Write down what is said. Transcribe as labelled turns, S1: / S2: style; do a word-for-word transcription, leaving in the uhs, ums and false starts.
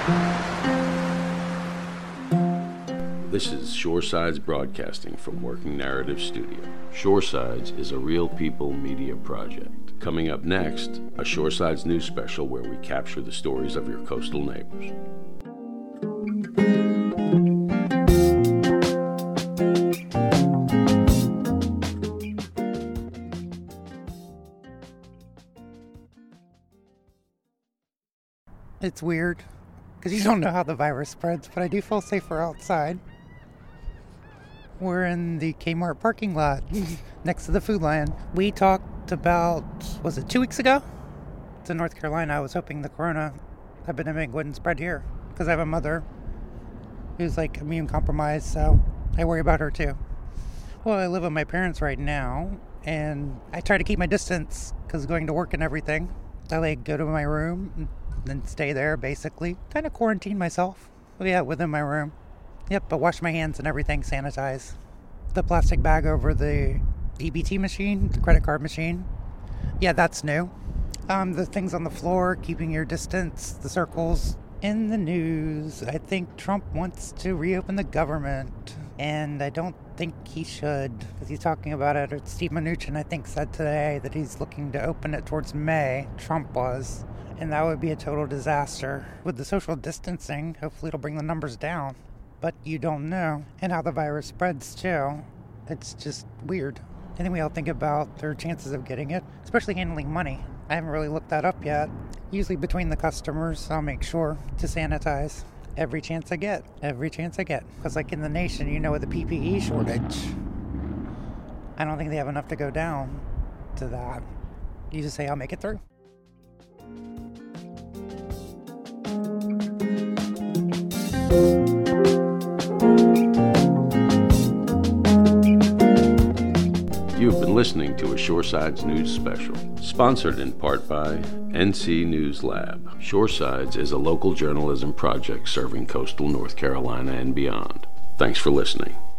S1: This is Shoresides Broadcasting from Working Narrative Studio. Shoresides is a Real People media project. Coming up next, a Shoresides news special where we capture the stories of your coastal neighbors.
S2: It's weird because you don't know how the virus spreads, but I do feel safer outside. We're in the Kmart parking lot next to the Food Lion. We talked about, was it two weeks ago? It's in North Carolina. I was hoping the corona epidemic wouldn't spread here because I have a mother who's like immune compromised, so I worry about her too. Well, I live with my parents right now, and I try to keep my distance because going to work and everything. I like go to my room and then stay there basically. Kind of quarantine myself. Well, yeah, within my room. Yep, but wash my hands and everything, sanitize. The plastic bag over the E B T machine, the credit card machine. Yeah, that's new. Um, the things on the floor, keeping your distance, the circles. In the news, I think Trump wants to reopen the government. And I don't think he should, because he's talking about it. Steve Mnuchin, I think, said today that he's looking to open it towards May. Trump was. And that would be a total disaster. With the social distancing, hopefully it'll bring the numbers down. But you don't know. And how the virus spreads, too. It's just weird. Anything we all think about their chances of getting it, especially handling money. I haven't really looked that up yet. Usually between the customers, I'll make sure to sanitize every chance I get. Every chance I get. Because like in the nation, you know, with the P P E shortage, I don't think they have enough to go down to that. You just say, I'll make it through.
S1: You've been listening to a Shoresides News Special, sponsored in part by N C News Lab. Shoresides is a local journalism project serving coastal North Carolina and beyond. Thanks for listening.